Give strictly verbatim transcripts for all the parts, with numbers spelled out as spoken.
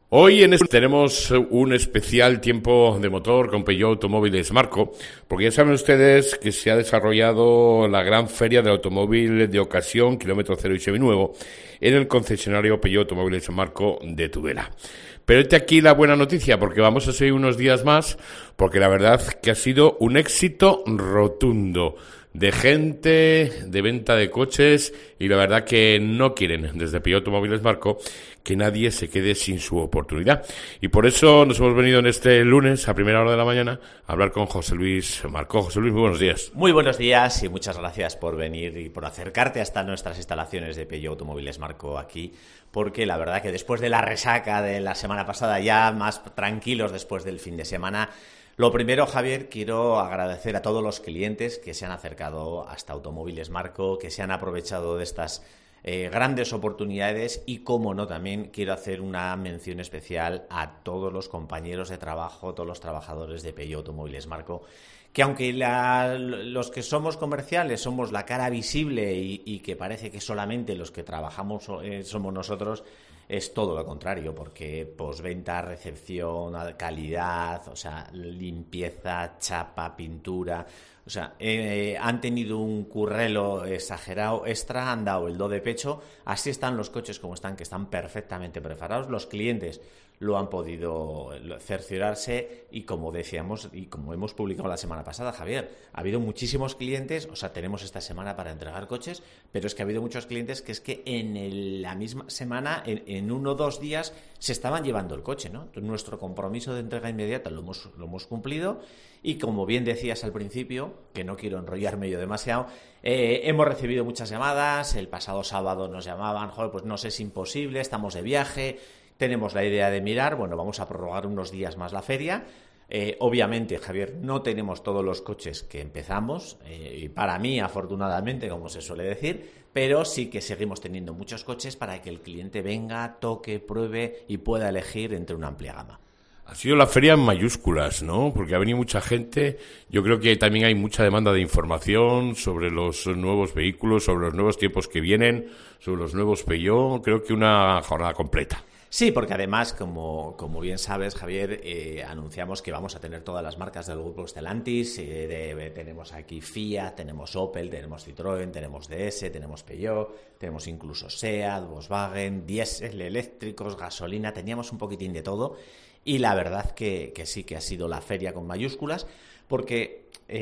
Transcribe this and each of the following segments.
Hoy en este tenemos un especial tiempo de motor con Peugeot Automóviles Marco, porque ya saben ustedes que se ha desarrollado la gran feria del automóvil de ocasión, kilómetro cero y seminuevo, en el concesionario Peugeot Automóviles Marco de Tudela. Pero este aquí la buena noticia, porque vamos a seguir unos días más, porque la verdad que ha sido un éxito rotundo de gente, de venta de coches, y la verdad que no quieren desde Peugeot Automóviles Marco que nadie se quede sin su oportunidad. Y por eso nos hemos venido en este lunes a primera hora de la mañana a hablar con José Luis Marco. José Luis, muy buenos días. Muy buenos días y muchas gracias por venir y por acercarte hasta nuestras instalaciones de Peugeot Automóviles Marco aquí, porque la verdad que después de la resaca de la semana pasada, ya más tranquilos después del fin de semana, lo primero, Javier, quiero agradecer a todos los clientes que se han acercado hasta Automóviles Marco, que se han aprovechado de estas eh, grandes oportunidades y, como no, también quiero hacer una mención especial a todos los compañeros de trabajo, todos los trabajadores de Peugeot Automóviles Marco, que aunque la, los que somos comerciales somos la cara visible y, y que parece que solamente los que trabajamos eh, somos nosotros, es todo lo contrario, porque postventa, recepción, calidad, o sea, limpieza, chapa, pintura, o sea, eh, han tenido un currelo exagerado extra, han dado el do de pecho. Así están los coches como están, que están perfectamente preparados. Los clientes lo han podido cerciorarse y, como decíamos y como hemos publicado la semana pasada, Javier, ha habido muchísimos clientes, o sea, tenemos esta semana para entregar coches, pero es que ha habido muchos clientes que es que en el, la misma semana, en, en uno o dos días, se estaban llevando el coche, ¿no? Entonces, nuestro compromiso de entrega inmediata lo hemos, lo hemos cumplido y, como bien decías al principio, que no quiero enrollarme yo demasiado, eh, hemos recibido muchas llamadas. El pasado sábado nos llamaban, joder, pues no sé, es imposible, estamos de viaje. Tenemos la idea de mirar, bueno, vamos a prorrogar unos días más la feria. Eh, obviamente, Javier, no tenemos todos los coches que empezamos, eh, y para mí, afortunadamente, como se suele decir, pero sí que seguimos teniendo muchos coches para que el cliente venga, toque, pruebe y pueda elegir entre una amplia gama. Ha sido la feria en mayúsculas, ¿no? Porque ha venido mucha gente. Yo creo que también hay mucha demanda de información sobre los nuevos vehículos, sobre los nuevos tiempos que vienen, sobre los nuevos Peugeot. Creo que una jornada completa. Sí, porque además, como, como bien sabes, Javier, eh, anunciamos que vamos a tener todas las marcas del grupo Stellantis. Eh, de, de, tenemos aquí Fiat, tenemos Opel, tenemos Citroën, tenemos D S, tenemos Peugeot, tenemos incluso SEAT, Volkswagen, diésel, eléctricos, gasolina, teníamos un poquitín de todo. Y la verdad que, que sí que ha sido la feria con mayúsculas, porque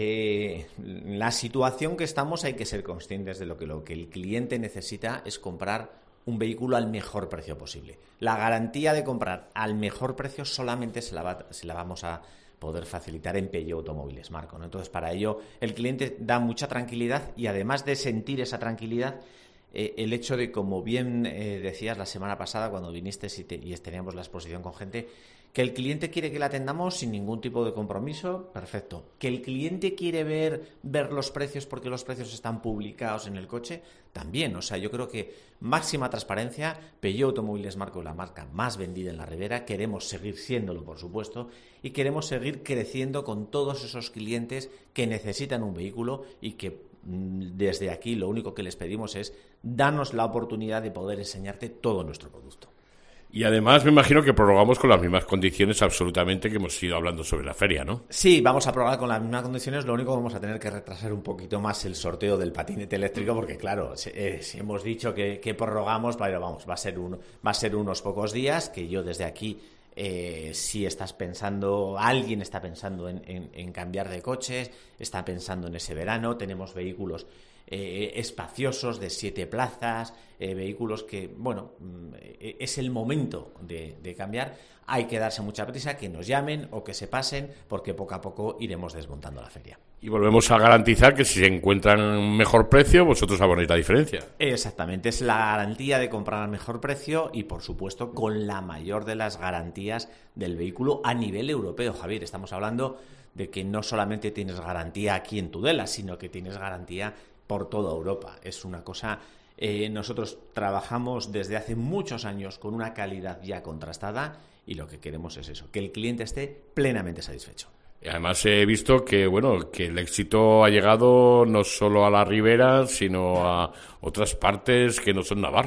eh, la situación que estamos, hay que ser conscientes de lo que, lo que el cliente necesita es comprar un vehículo al mejor precio posible. La garantía de comprar al mejor precio solamente se la, va, se la vamos a poder facilitar en Peugeot Automóviles Marco, ¿no? Entonces, para ello, el cliente da mucha tranquilidad y, además de sentir esa tranquilidad, eh, el hecho de, como bien eh, decías la semana pasada cuando viniste y, te, y teníamos la exposición con gente, que el cliente quiere que la atendamos sin ningún tipo de compromiso, perfecto. Que el cliente quiere ver, ver los precios porque los precios están publicados en el coche, también. O sea, yo creo que máxima transparencia. Peugeot Automóviles Marco, la marca más vendida en la Ribera, queremos seguir siéndolo, por supuesto, y queremos seguir creciendo con todos esos clientes que necesitan un vehículo y que desde aquí lo único que les pedimos es darnos la oportunidad de poder enseñarte todo nuestro producto. Y además me imagino que prorrogamos con las mismas condiciones absolutamente que hemos ido hablando sobre la feria, ¿no? Sí, vamos a prorrogar con las mismas condiciones. Lo único que vamos a tener que retrasar un poquito más el sorteo del patinete eléctrico, porque claro, si, eh, si hemos dicho que, que prorrogamos, pero vamos, va a ser un, va a ser unos pocos días, que yo desde aquí, eh, si estás pensando, alguien está pensando en, en, en cambiar de coches, está pensando en ese verano, tenemos vehículos Eh, espaciosos de siete plazas, eh, vehículos que, bueno, eh, es el momento de, de cambiar. Hay que darse mucha prisa, que nos llamen o que se pasen, porque poco a poco iremos desmontando la feria. Y volvemos a garantizar que si se encuentran un mejor precio, vosotros abonéis la diferencia. Exactamente, es la garantía de comprar al mejor precio y, por supuesto, con la mayor de las garantías del vehículo a nivel europeo, Javier. Estamos hablando de que no solamente tienes garantía aquí en Tudela, sino que tienes garantía por toda Europa. Es una cosa, eh, nosotros trabajamos desde hace muchos años con una calidad ya contrastada y lo que queremos es eso, que el cliente esté plenamente satisfecho. Y además he visto que, bueno, que el éxito ha llegado no solo a la Ribera, sino a otras partes que no son Navarra.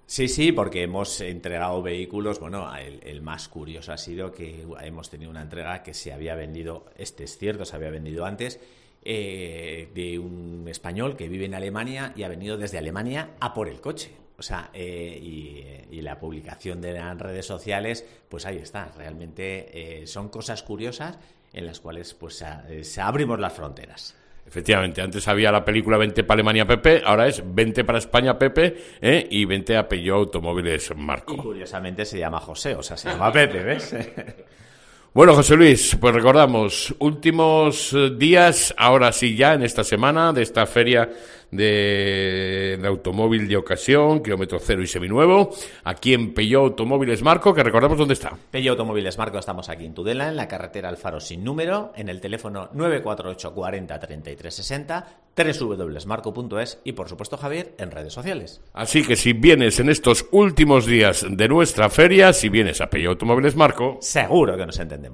Sí, sí, porque hemos entregado vehículos. Bueno, el, el más curioso ha sido que hemos tenido una entrega que se había vendido, este es cierto, se había vendido antes, eh, de un español que vive en Alemania y ha venido desde Alemania a por el coche. O sea, eh, y, y la publicación de las redes sociales, pues ahí está. Realmente eh, son cosas curiosas en las cuales pues a, se abrimos las fronteras. Efectivamente, antes había la película Vente para Alemania Pepe, ahora es Vente para España Pepe, ¿eh? Y Vente a Peugeot Automóviles Marco. Y curiosamente se llama José, o sea, se llama Pepe, ¿ves? Bueno, José Luis, pues recordamos, últimos días, ahora sí ya, en esta semana, de esta feria de, de automóvil de ocasión, kilómetro cero y seminuevo, aquí en Peugeot Automóviles Marco, que recordamos dónde está. Peugeot Automóviles Marco, estamos aquí en Tudela, en la carretera Alfaro sin número, en el teléfono nueve cuatro ocho cuarenta treinta y tres sesenta, doble u doble u doble u punto marco punto es y, por supuesto, Javier, en redes sociales. Así que si vienes en estos últimos días de nuestra feria, si vienes a Peugeot Automóviles Marco, seguro que nos entendemos.